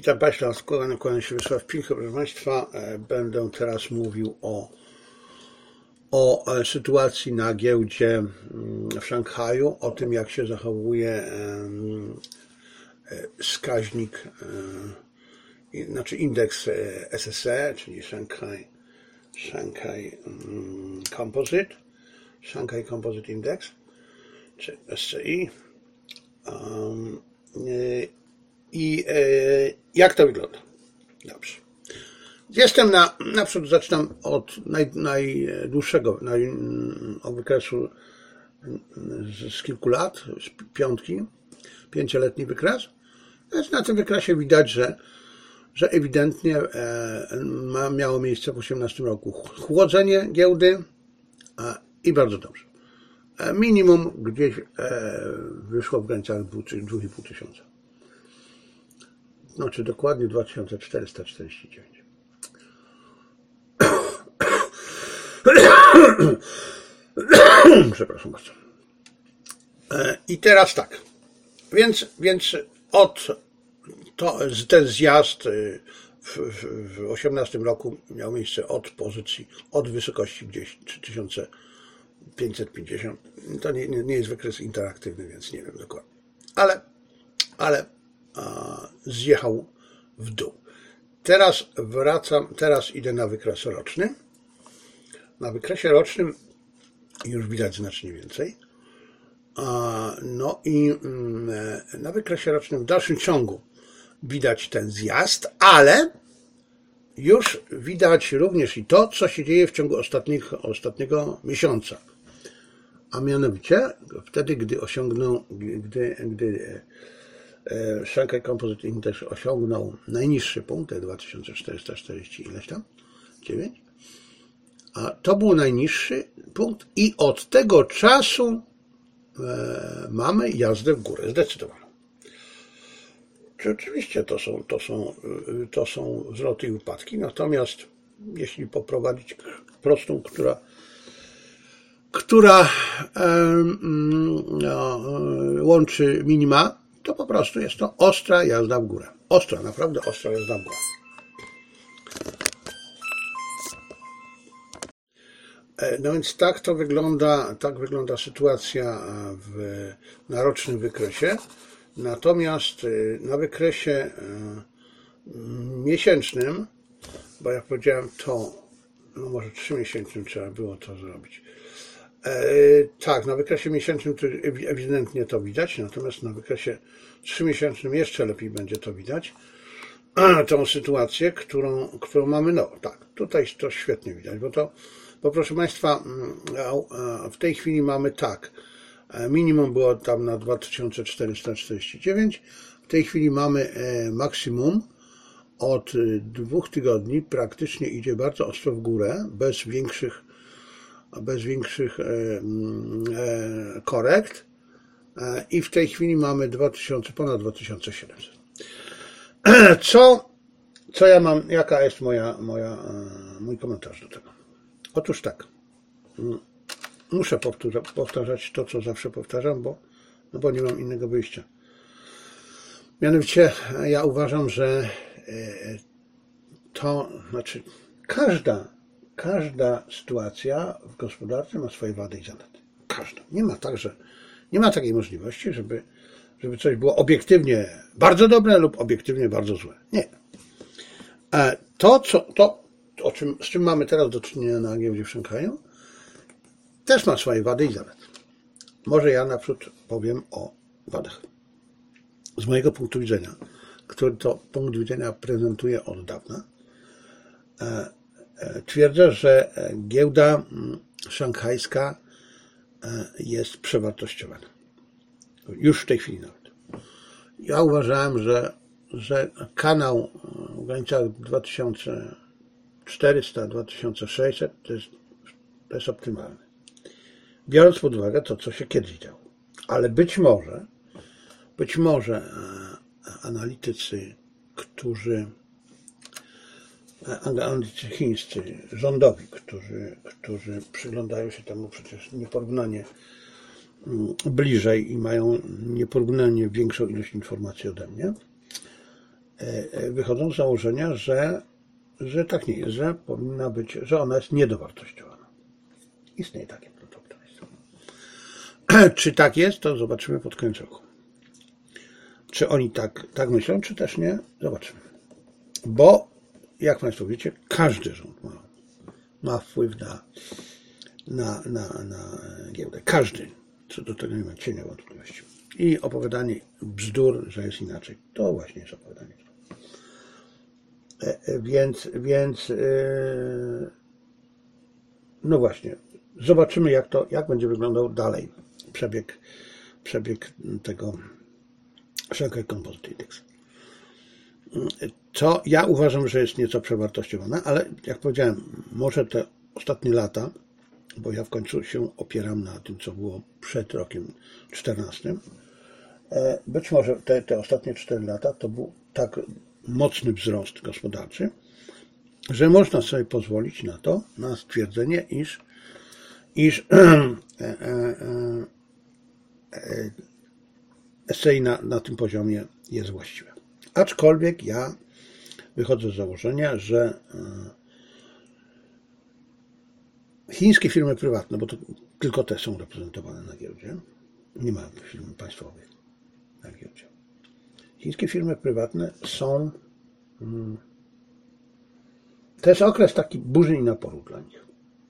Witam Państwa, kłaniam się Wiesław Pilcho. Proszę Państwa, będę teraz mówił o sytuacji na giełdzie w Szanghaju, o tym, jak się zachowuje wskaźnik, znaczy indeks SSE, czyli Shanghai Composite Index, czy SCI. I jak to wygląda? Dobrze. Jestem naprzód zaczynam od najdłuższego wykresu z kilku lat, z pięcioletni wykres. Więc na tym wykresie widać, że ewidentnie miało miejsce w 2018 roku chłodzenie giełdy i bardzo dobrze. Minimum gdzieś wyszło w granicach 2,5 tysiąca. Znaczy dokładnie 2449. Przepraszam bardzo. I teraz tak. Więc ten zjazd w 2018 roku miał miejsce od pozycji, od wysokości gdzieś 3550. To nie jest wykres interaktywny, więc nie wiem dokładnie. Ale zjechał w dół. Teraz idę na wykres roczny. Na wykresie rocznym już widać znacznie więcej. No i na wykresie rocznym w dalszym ciągu widać ten zjazd, ale już widać również i to, co się dzieje w ciągu ostatniego miesiąca. A mianowicie wtedy, gdy Shanghai Composite Index osiągnął najniższy punkt, te 2440 ileś tam, 9, a to był najniższy punkt i od tego czasu mamy jazdę w górę, zdecydowaną. Oczywiście to są wzloty i upadki, natomiast jeśli poprowadzić prostą, która łączy minima, to po prostu jest to ostra jazda w górę. Ostra, naprawdę ostra jazda w górę. No więc tak wygląda sytuacja na rocznym wykresie. Natomiast na wykresie miesięcznym, bo jak powiedziałem, to no może 3-miesięcznym trzeba było to zrobić. Tak, na wykresie miesięcznym to ewidentnie to widać, natomiast na wykresie 3-miesięcznym jeszcze lepiej będzie to widać. Tą sytuację, którą mamy, no tak, tutaj to świetnie widać, bo proszę Państwa, w tej chwili mamy tak, minimum było tam na 2449, w tej chwili mamy maksimum od 2 tygodni, praktycznie idzie bardzo ostro w górę, bez większych korekt i w tej chwili mamy ponad 2700. Co ja mam, jaka jest mój komentarz do tego? Otóż tak, muszę powtarzać to, co zawsze powtarzam, bo nie mam innego wyjścia. Mianowicie ja uważam, że każda sytuacja w gospodarce ma swoje wady i zalety. Każda. Nie ma takiej możliwości, żeby coś było obiektywnie bardzo dobre lub obiektywnie bardzo złe. Nie. Z czym mamy teraz do czynienia na giełdzie w Szanghaju, też ma swoje wady i zalety. Może ja naprzód powiem o wadach. Z mojego punktu widzenia, który to punkt widzenia prezentuję od dawna, twierdzę, że giełda szanghajska jest przewartościowana. Już w tej chwili nawet. Ja uważałem, że kanał w granicach 2400-2600 to jest optymalny. Biorąc pod uwagę to, co się kiedyś działo. Ale być może analitycy chińscy, rządowi, którzy przyglądają się temu przecież nieporównanie bliżej i mają nieporównanie większą ilość informacji ode mnie, wychodzą z założenia, że tak nie jest, że powinna być, że ona jest niedowartościowana. Istnieje takie protektorystwo. Czy tak jest, to zobaczymy pod koniec roku. Czy oni tak myślą, czy też nie, zobaczymy. Bo, jak Państwo wiecie, każdy rząd ma wpływ na giełdę. Każdy. Co do tego nie ma cienia wątpliwości. I opowiadanie bzdur, że jest inaczej, to właśnie jest opowiadanie bzdur. Więc no właśnie, zobaczymy jak będzie wyglądał dalej przebieg tego Shanghai Composite Index. Co ja uważam, że jest nieco przewartościowane, ale jak powiedziałem, może te ostatnie lata, bo ja w końcu się opieram na tym, co było przed rokiem 2014. Być może te ostatnie 4 lata to był tak mocny wzrost gospodarczy, że można sobie pozwolić na to, na stwierdzenie, iż SCI na tym poziomie jest właściwe. Aczkolwiek ja wychodzę z założenia, że chińskie firmy prywatne, bo to tylko te są reprezentowane na giełdzie, nie ma firm państwowych na giełdzie. Chińskie firmy prywatne są, to jest okres taki burzy i naporu dla nich.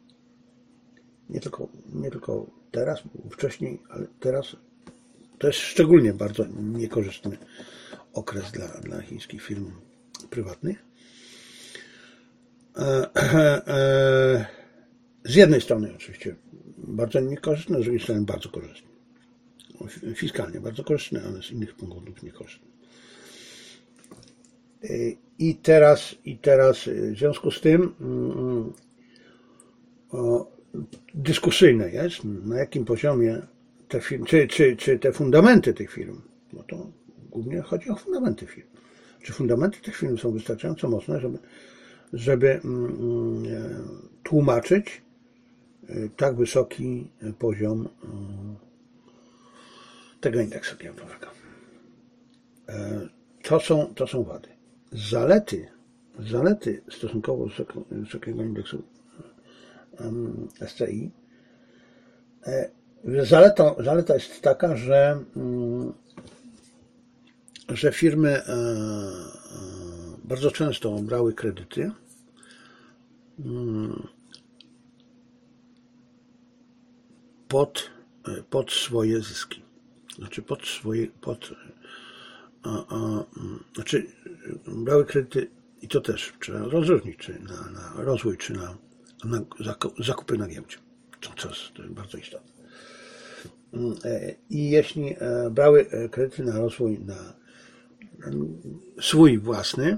Nie tylko teraz, wcześniej, ale teraz to jest szczególnie bardzo niekorzystny okres dla chińskich firm prywatnych. Z jednej strony oczywiście bardzo niekorzystne, z drugiej strony bardzo korzystne. Fiskalnie bardzo korzystne, ale z innych powodów niekorzystne. I teraz w związku z tym dyskusyjne jest, na jakim poziomie te firmy, czy te fundamenty tych firm, no to głównie chodzi o fundamenty firm. Czy fundamenty tych firm są wystarczająco mocne, żeby tłumaczyć tak wysoki poziom tego indeksu giełdowego. To są wady. Zalety stosunkowo wysokiego indeksu SCI. Zaleta jest taka, że firmy bardzo często brały kredyty pod swoje zyski. Znaczy znaczy brały kredyty i to też trzeba rozróżnić, czy na rozwój, czy na zakupy na giełdzie. To jest bardzo istotne. I jeśli brały kredyty na rozwój na swój własny,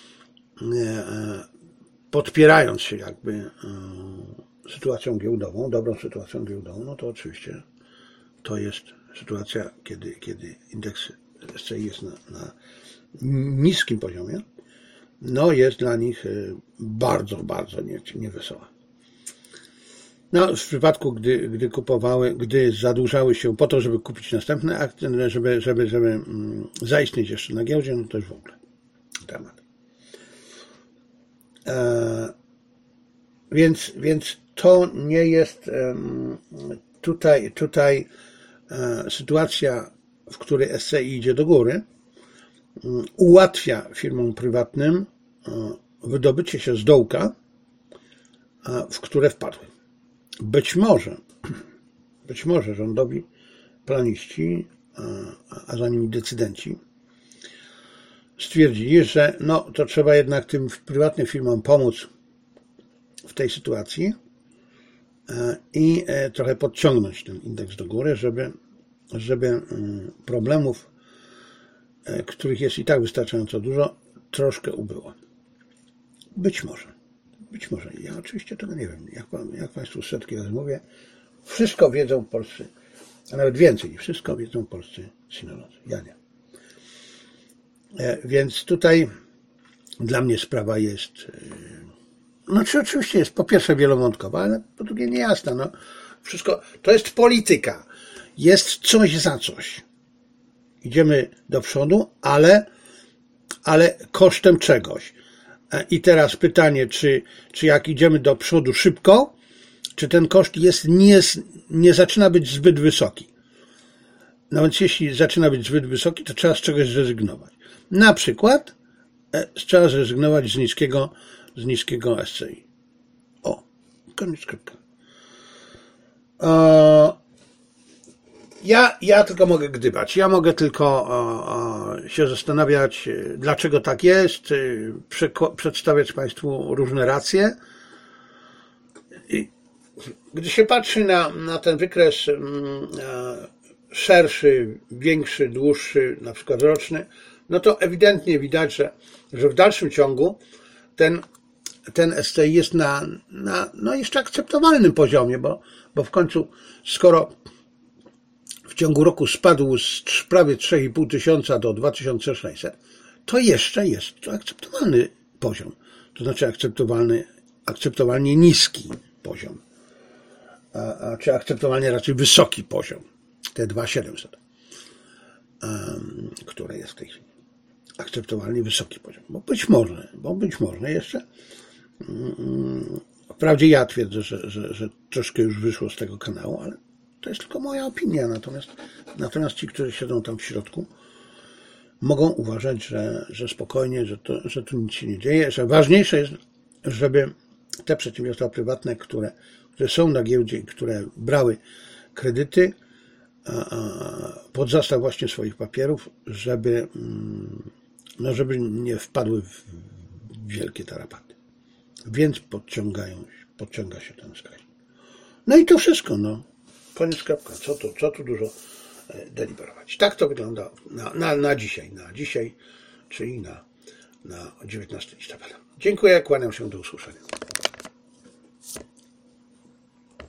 podpierając się jakby sytuacją giełdową, dobrą sytuacją giełdową, no to oczywiście to jest sytuacja, kiedy indeks SCI jest na niskim poziomie, no jest dla nich bardzo, bardzo niewesoła. No, w przypadku, gdy zadłużały się po to, żeby kupić następne akcje, żeby zaistnieć jeszcze na giełdzie, no to już w ogóle temat. Więc to nie jest tutaj sytuacja, w której SCI idzie do góry, ułatwia firmom prywatnym wydobycie się z dołka, w które wpadły. Być może rządowi planiści, a za nimi decydenci, stwierdzili, że no, to trzeba jednak tym prywatnym firmom pomóc w tej sytuacji i trochę podciągnąć ten indeks do góry, żeby problemów, których jest i tak wystarczająco dużo, troszkę ubyło. Być może. Ja oczywiście tego nie wiem. Jak Państwu setki razy mówię, wszystko wiedzą polscy, a nawet więcej, wszystko wiedzą polscy sinolodzy. Ja nie. Więc tutaj dla mnie sprawa jest, znaczy oczywiście jest po pierwsze wielowątkowa, ale po drugie niejasna. No, wszystko, to jest polityka. Jest coś za coś. Idziemy do przodu, ale ale kosztem czegoś. I teraz pytanie, czy jak idziemy do przodu szybko, czy ten koszt nie zaczyna być zbyt wysoki. Nawet jeśli zaczyna być zbyt wysoki, to trzeba z czegoś zrezygnować. Na przykład trzeba zrezygnować z niskiego SCI. O, koniec kropka. Ja tylko mogę gdybać. Ja mogę tylko się zastanawiać, dlaczego tak jest, przedstawiać Państwu różne racje. Gdy się patrzy na ten wykres szerszy, większy, dłuższy, na przykład roczny, no to ewidentnie widać, że w dalszym ciągu ten SCI jest na jeszcze akceptowalnym poziomie, bo w końcu, skoro w ciągu roku spadł z prawie 3,5 tysiąca do 2600, to jeszcze jest to akceptowalny poziom. To znaczy akceptowalnie niski poziom. Czy akceptowalnie raczej wysoki poziom. Te 2,700, które jest w tej chwili. Akceptowalnie wysoki poziom. Bo być może jeszcze. Wprawdzie ja twierdzę, że troszkę już wyszło z tego kanału, ale to jest tylko moja opinia. Natomiast ci, którzy siedzą tam w środku, mogą uważać, że spokojnie, że tu nic się nie dzieje, że ważniejsze jest, żeby te przedsiębiorstwa prywatne, które są na giełdzie i które brały kredyty pod zastaw właśnie swoich papierów, żeby nie wpadły w wielkie tarapaty. Więc podciąga się ten wskaźnik. No i to wszystko, koniec kropka. Co tu dużo deliberować. Tak to wygląda na dzisiaj, czyli na 19 listopada. Dziękuję, kłaniam się, do usłyszenia.